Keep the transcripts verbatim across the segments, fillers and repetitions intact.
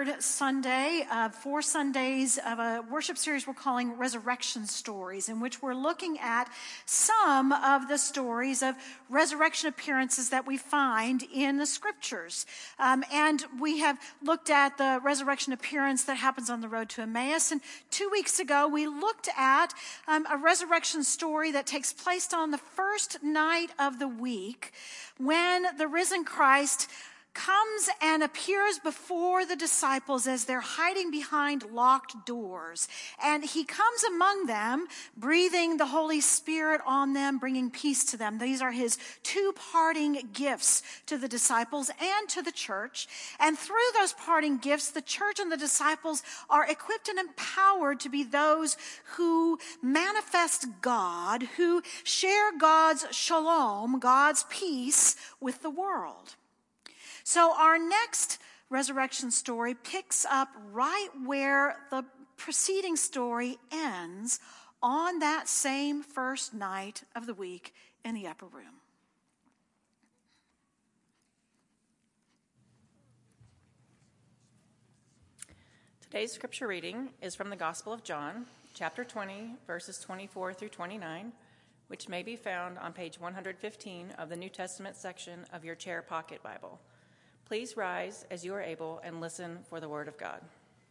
third Sunday of four Sundays of a worship series we're calling Resurrection Stories, in which we're looking at some of the stories of resurrection appearances that we find in the scriptures. Um, and we have looked at the resurrection appearance that happens on the road to Emmaus. And two weeks ago, we looked at um, a resurrection story that takes place on the first night of the week when the risen Christ comes and appears before the disciples as they're hiding behind locked doors. And he comes among them, breathing the Holy Spirit on them, bringing peace to them. These are his two parting gifts to the disciples and to the church. And through those parting gifts, the church and the disciples are equipped and empowered to be those who manifest God, who share God's shalom, God's peace with the world. So our next resurrection story picks up right where the preceding story ends on that same first night of the week in the upper room. Today's scripture reading is from the Gospel of John, chapter twenty, verses twenty-four through twenty-nine, which may be found on page one hundred fifteen of the New Testament section of your chair pocket Bible. Please rise as you are able and listen for the word of God.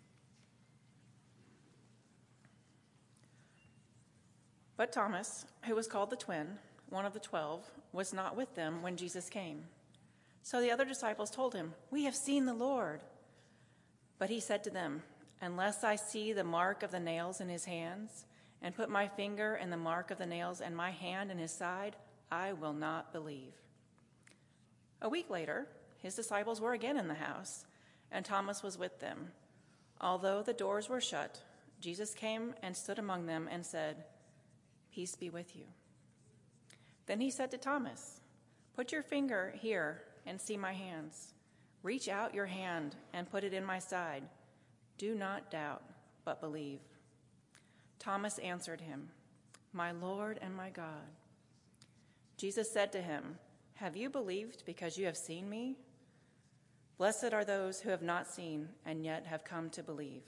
But Thomas, who was called the twin, one of the twelve, was not with them when Jesus came. So the other disciples told him, "We have seen the Lord." But he said to them, "Unless I see the mark of the nails in his hands, and put my finger in the mark of the nails and my hand in his side, I will not believe." A week later, his disciples were again in the house, and Thomas was with them. Although the doors were shut, Jesus came and stood among them and said, "Peace be with you." Then he said to Thomas, "Put your finger here and see my hands. Reach out your hand and put it in my side. Do not doubt, but believe." Thomas answered him, "My Lord and my God." Jesus said to him, "Have you believed because you have seen me? Blessed are those who have not seen and yet have come to believe."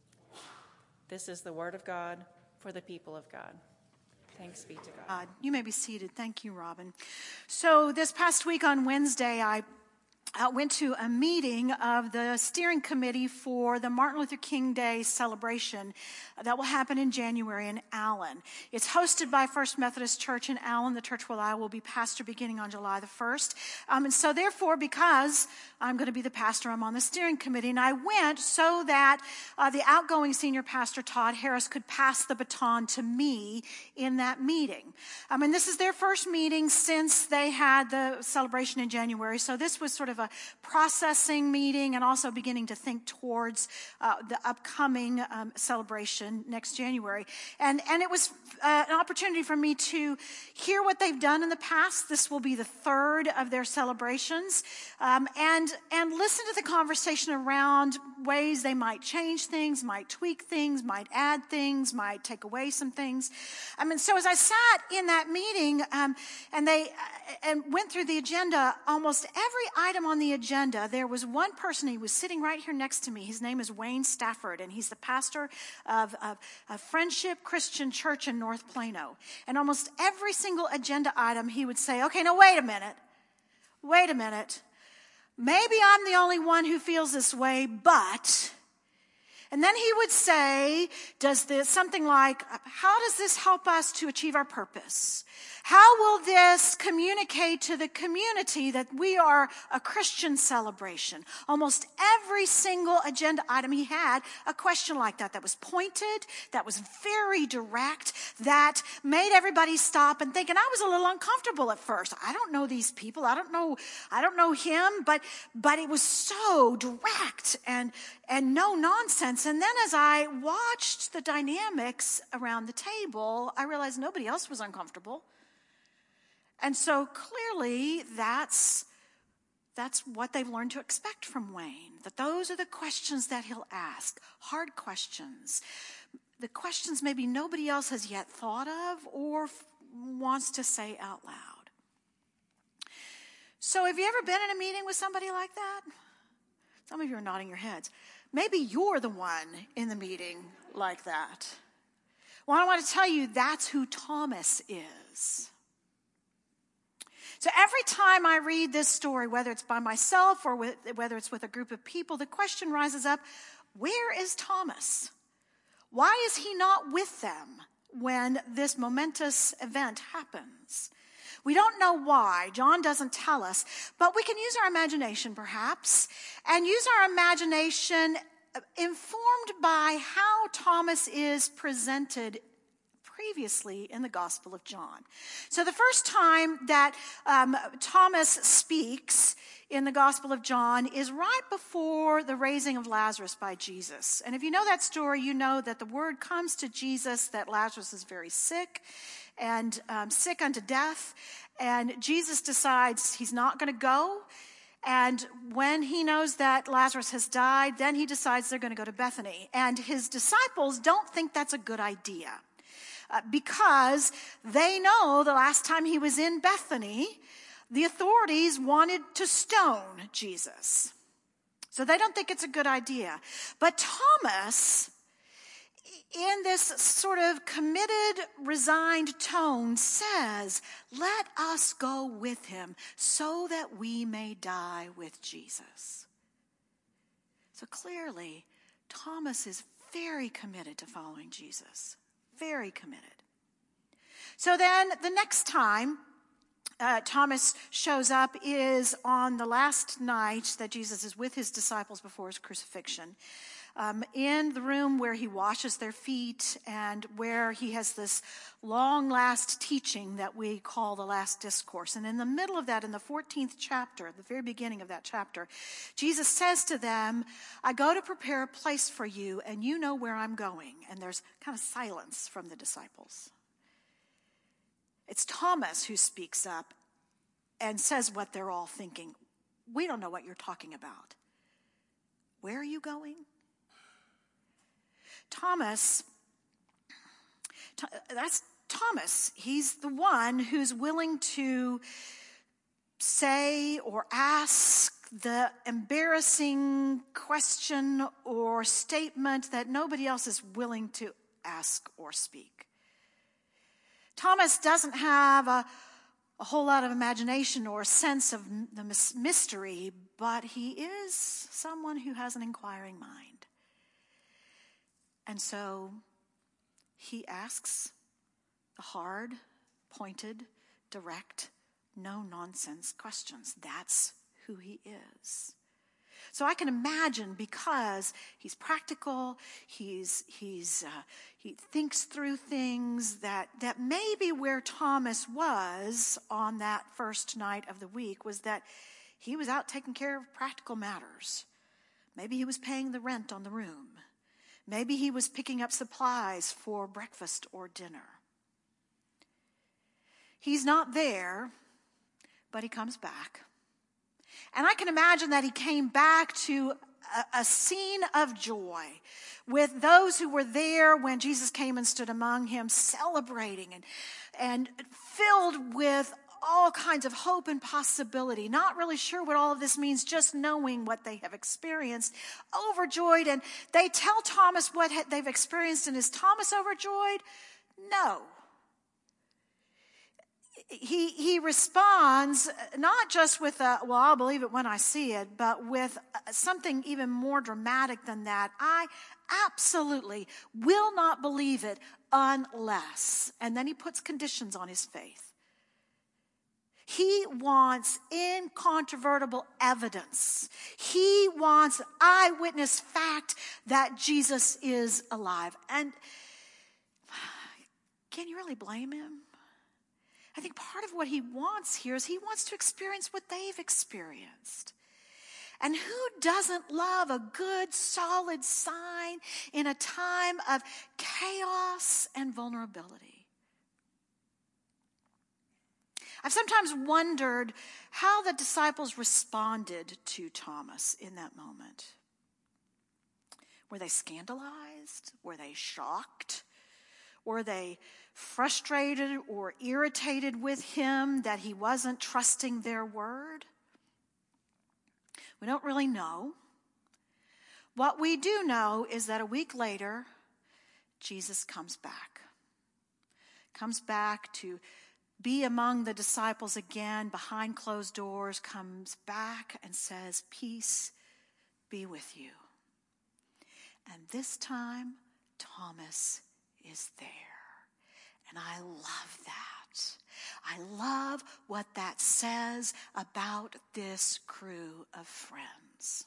This is the word of God for the people of God. Thanks be to God. God. You may be seated. Thank you, Robin. So this past week on Wednesday, I I went to a meeting of the steering committee for the Martin Luther King Day celebration that will happen in January in Allen. It's hosted by First Methodist Church in Allen, the church where I will be pastor beginning on July the first. Um, and so therefore, because I'm going to be the pastor, I'm on the steering committee. And I went so that uh, the outgoing senior pastor, Todd Harris, could pass the baton to me in that meeting. Um, and this is their first meeting since they had the celebration in January. So this was sort of a processing meeting and also beginning to think towards uh, the upcoming um, celebration next January. And, and it was uh, an opportunity for me to hear what they've done in the past. This will be the third of their celebrations. Um, and, and listen to the conversation around ways they might change things, might tweak things, might add things, might take away some things. I mean, so as I sat in that meeting um, and they uh, and went through the agenda, almost every item on the agenda, there was one person. He was sitting right here next to me. His name is Wayne Stafford, and he's the pastor of, of, of Friendship Christian Church in North Plano. And almost every single agenda item, he would say, "Okay, now wait a minute. Wait a minute. Maybe I'm the only one who feels this way, but..." And then he would say, does this something like, "How does this help us to achieve our purpose? How will this communicate to the community that we are a Christian celebration?" Almost every single agenda item he had a question like that, that was pointed, that was very direct, that made everybody stop and think. And I was a little uncomfortable at first. I don't know these people. I don't know, I don't know him, but but it was so direct and and no nonsense. And then as I watched the dynamics around the table, I realized nobody else was uncomfortable. And so clearly that's, that's what they've learned to expect from Wayne, that those are the questions that he'll ask, hard questions, the questions maybe nobody else has yet thought of or f- wants to say out loud. So have you ever been in a meeting with somebody like that? Some of you are nodding your heads. Maybe you're the one in the meeting like that. Well, I want to tell you that's who Thomas is. So every time I read this story, whether it's by myself or with, whether it's with a group of people, the question rises up, where is Thomas? Why is he not with them when this momentous event happens? We don't know why. John doesn't tell us, but we can use our imagination perhaps, and use our imagination informed by how Thomas is presented previously in the Gospel of John. So the first time that um, Thomas speaks in the Gospel of John is right before the raising of Lazarus by Jesus. And if you know that story, you know that the word comes to Jesus that Lazarus is very sick and um, sick unto death. And Jesus decides he's not going to go. And when he knows that Lazarus has died, then he decides they're going to go to Bethany. And his disciples don't think that's a good idea. Uh, because they know the last time he was in Bethany, the authorities wanted to stone Jesus. So they don't think it's a good idea. But Thomas, in this sort of committed, resigned tone, says, let us go with him so that we may die with Jesus. So clearly, Thomas is very committed to following Jesus. Very committed. So then the next time uh, Thomas shows up is on the last night that Jesus is with his disciples before his crucifixion. Um, in the room where he washes their feet and where he has this long last teaching that we call the last discourse. And in the middle of that, in the fourteenth chapter, the very beginning of that chapter, Jesus says to them, I go to prepare a place for you and you know where I'm going. And there's kind of silence from the disciples. It's Thomas who speaks up and says what they're all thinking. We don't know what you're talking about. Where are you going? Thomas, that's Thomas. He's the one who's willing to say or ask the embarrassing question or statement that nobody else is willing to ask or speak. Thomas doesn't have a, a whole lot of imagination or a sense of the mystery, but he is someone who has an inquiring mind. And so he asks the hard, pointed, direct, no-nonsense questions. That's who he is. So I can imagine, because he's practical, he's he's uh, he thinks through things, that that maybe where Thomas was on that first night of the week was that he was out taking care of practical matters. Maybe he was paying the rent on the room. Maybe he was picking up supplies for breakfast or dinner. He's not there, but he comes back. And I can imagine that he came back to a, a scene of joy with those who were there when Jesus came and stood among him, celebrating and, and filled with all kinds of hope and possibility, not really sure what all of this means, just knowing what they have experienced, overjoyed. And they tell Thomas what they've experienced, and is Thomas overjoyed? No. He, he responds not just with a, well, I'll believe it when I see it, but with something even more dramatic than that. I absolutely will not believe it unless. And then he puts conditions on his faith. He wants incontrovertible evidence. He wants eyewitness fact that Jesus is alive. And can you really blame him? I think part of what he wants here is he wants to experience what they've experienced. And who doesn't love a good, solid sign in a time of chaos and vulnerability? I've sometimes wondered how the disciples responded to Thomas in that moment. Were they scandalized? Were they shocked? Were they frustrated or irritated with him that he wasn't trusting their word? We don't really know. What we do know is that a week later, Jesus comes back. Comes back to be among the disciples again behind closed doors, comes back and says, "Peace be with you." And this time, Thomas is there. And I love that. I love what that says about this crew of friends.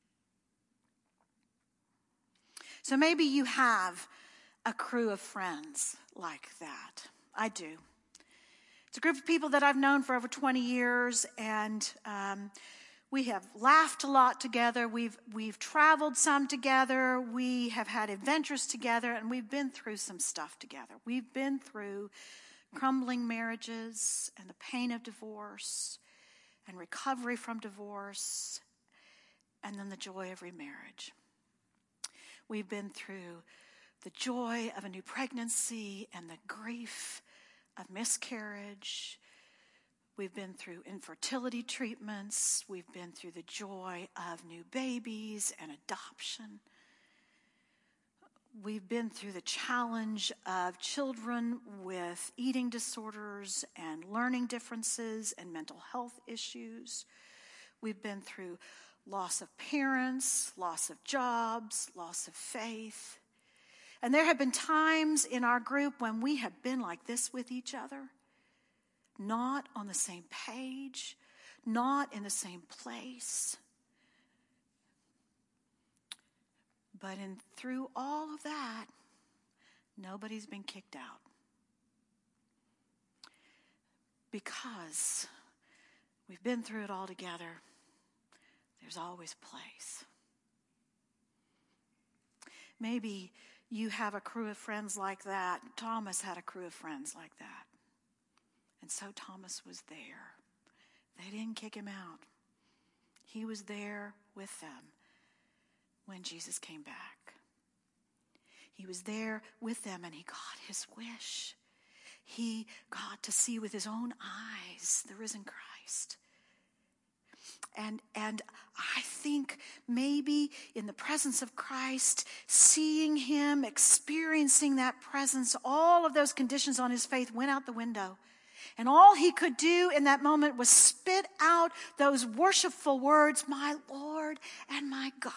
So maybe you have a crew of friends like that. I do. It's a group of people that I've known for over twenty years, and um, we have laughed a lot together. We've we've traveled some together. We have had adventures together, and we've been through some stuff together. We've been through crumbling marriages and the pain of divorce and recovery from divorce, and then the joy of remarriage. We've been through the joy of a new pregnancy and the grief of miscarriage. We've been through infertility treatments. We've been through the joy of new babies and adoption. We've been through the challenge of children with eating disorders and learning differences and mental health issues. We've been through loss of parents, loss of jobs, loss of faith. And there have been times in our group when we have been like this with each other, not on the same page, not in the same place. But in through all of that, nobody's been kicked out. Because we've been through it all together. There's always a place. Maybe you have a crew of friends like that. Thomas had a crew of friends like that. And so Thomas was there. They didn't kick him out. He was there with them when Jesus came back. He was there with them, and he got his wish. He got to see with his own eyes the risen Christ. And and I think maybe in the presence of Christ, seeing him, experiencing that presence, all of those conditions on his faith went out the window. And all he could do in that moment was spit out those worshipful words, "My Lord and my God."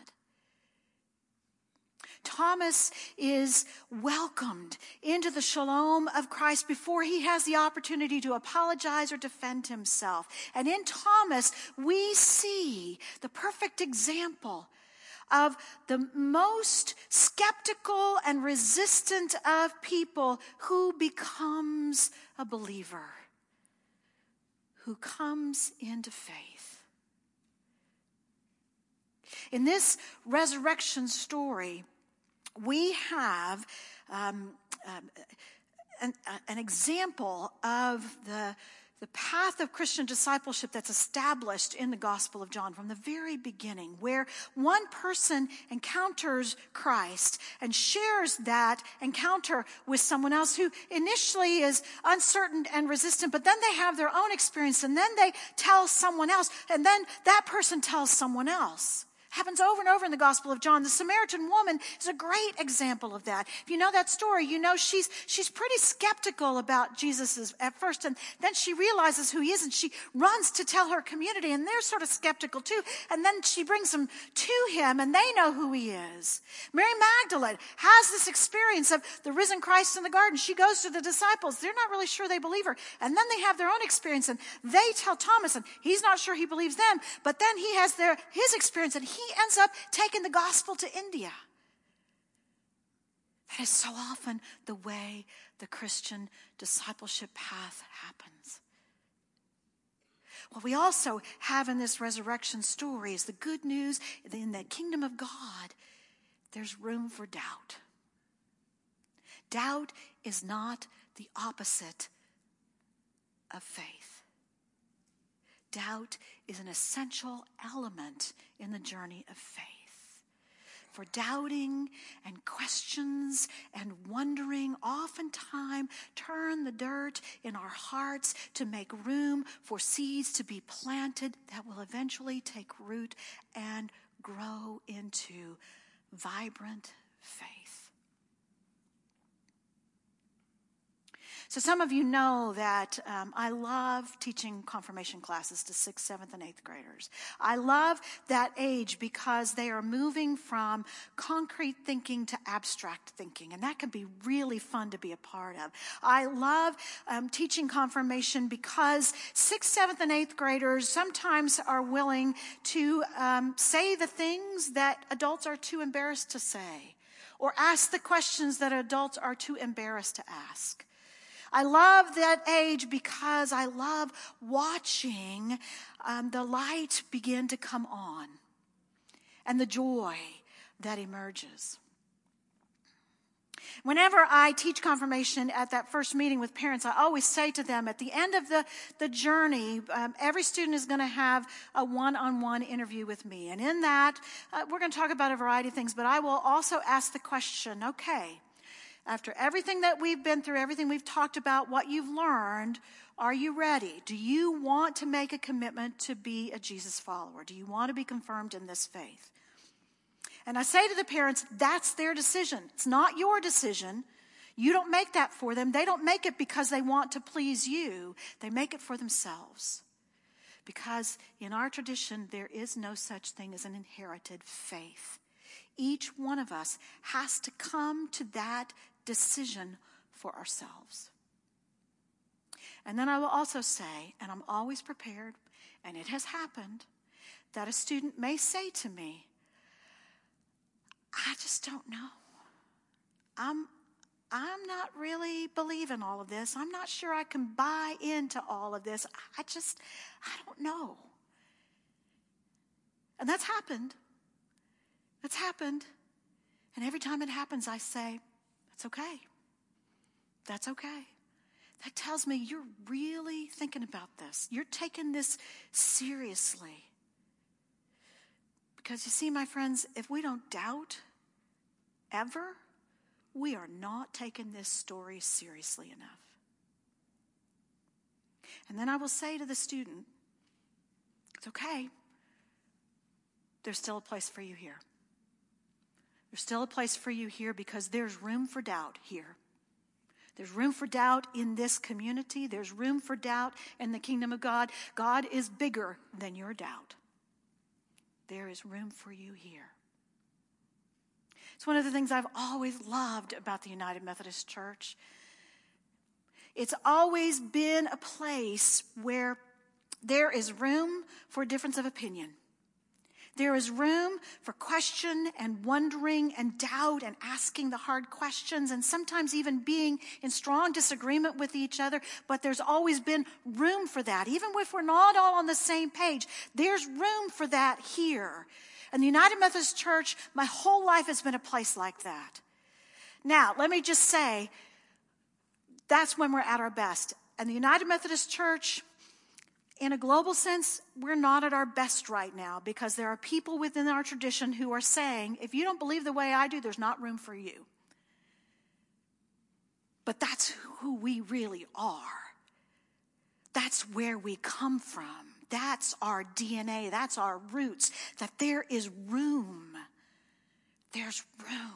Thomas is welcomed into the shalom of Christ before he has the opportunity to apologize or defend himself. And in Thomas, we see the perfect example of the most skeptical and resistant of people who becomes a believer, who comes into faith. In this resurrection story, we have um, um, an, an example of the, the path of Christian discipleship that's established in the Gospel of John from the very beginning, where one person encounters Christ and shares that encounter with someone else who initially is uncertain and resistant, but then they have their own experience, and then they tell someone else, and then that person tells someone else. Happens over and over in the Gospel of John. The Samaritan woman is a great example of that. If you know that story, you know she's she's pretty skeptical about Jesus at first, and then she realizes who he is, and she runs to tell her community, and they're sort of skeptical too. And then she brings them to him, and they know who he is. Mary Magdalene has this experience of the risen Christ in the garden. She goes to the disciples. They're not really sure they believe her. And then they have their own experience, and they tell Thomas, and he's not sure he believes them. But then he has their his experience, and he He ends up taking the gospel to India. That is so often the way the Christian discipleship path happens. What we also have in this resurrection story is the good news in the kingdom of God. There's room for doubt. Doubt is not the opposite of faith. Doubt is an essential element in the journey of faith. For doubting and questions and wondering oftentimes turn the dirt in our hearts to make room for seeds to be planted that will eventually take root and grow into vibrant faith. So some of you know that um, I love teaching confirmation classes to sixth, seventh, and eighth graders. I love that age because they are moving from concrete thinking to abstract thinking, and that can be really fun to be a part of. I love um, teaching confirmation because sixth, seventh, and eighth graders sometimes are willing to um, say the things that adults are too embarrassed to say, or ask the questions that adults are too embarrassed to ask. I love that age because I love watching um, the light begin to come on and the joy that emerges. Whenever I teach confirmation at that first meeting with parents, I always say to them at the end of the, the journey, um, every student is going to have a one-on-one interview with me. And in that, uh, we're going to talk about a variety of things, but I will also ask the question, okay, after everything that we've been through, everything we've talked about, what you've learned, are you ready? Do you want to make a commitment to be a Jesus follower? Do you want to be confirmed in this faith? And I say to the parents, that's their decision. It's not your decision. You don't make that for them. They don't make it because they want to please you. They make it for themselves. Because in our tradition, there is no such thing as an inherited faith. Each one of us has to come to that decision for ourselves. And then I will also say, and I'm always prepared, and it has happened, that a student may say to me, I just don't know. I'm I'm not really believing all of this. I'm not sure I can buy into all of this. I just, I don't know. And that's happened. That's happened. And every time it happens, I say, that's okay. That's okay. That tells me you're really thinking about this. You're taking this seriously. Because you see, my friends, if we don't doubt ever, we are not taking this story seriously enough. And then I will say to the student, it's okay. There's still a place for you here. There's still a place for you here because there's room for doubt here. There's room for doubt in this community. There's room for doubt in the kingdom of God. God is bigger than your doubt. There is room for you here. It's one of the things I've always loved about the United Methodist Church. It's always been a place where there is room for difference of opinion. There is room for question and wondering and doubt and asking the hard questions and sometimes even being in strong disagreement with each other. But there's always been room for that. Even if we're not all on the same page, there's room for that here. And the United Methodist Church, my whole life has been a place like that. Now, let me just say, that's when we're at our best. And the United Methodist Church, in a global sense, we're not at our best right now because there are people within our tradition who are saying, if you don't believe the way I do, there's not room for you. But that's who we really are. That's where we come from. That's our D N A. That's our roots. That there is room. There's room.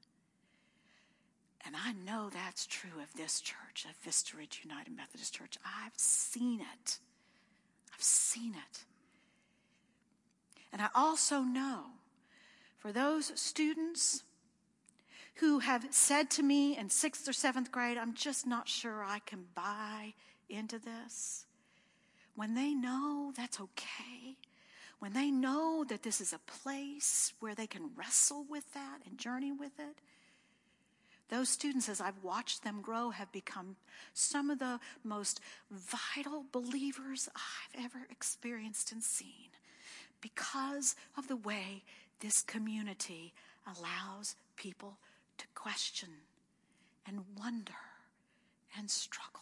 And I know that's true of this church, of Vista Ridge United Methodist Church. I've seen it. I've seen it. And I also know for those students who have said to me in sixth or seventh grade, I'm just not sure I can buy into this. When they know that's okay, when they know that this is a place where they can wrestle with that and journey with it, those students, as I've watched them grow, have become some of the most vital believers I've ever experienced and seen because of the way this community allows people to question and wonder and struggle.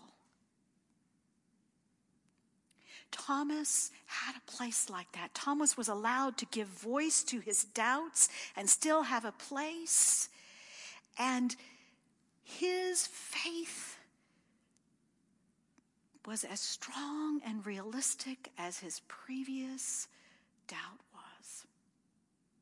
Thomas had a place like that. Thomas was allowed to give voice to his doubts and still have a place. And his faith was as strong and realistic as his previous doubt was.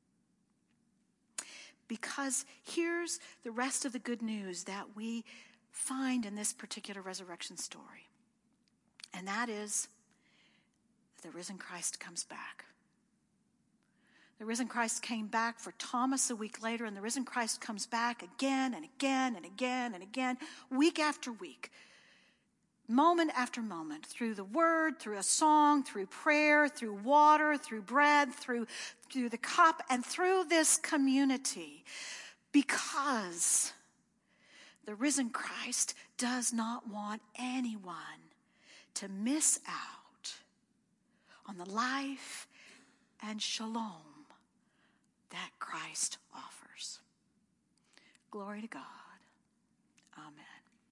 because here's the rest of the good news that we find in this particular resurrection story. And that is that the risen Christ comes back. The risen Christ came back for Thomas a week later, and the risen Christ comes back again and again and again and again, week after week, moment after moment, through the word, through a song, through prayer, through water, through bread, through, through the cup, and through this community, because the risen Christ does not want anyone to miss out on the life and shalom that Christ offers. Glory to God. Amen.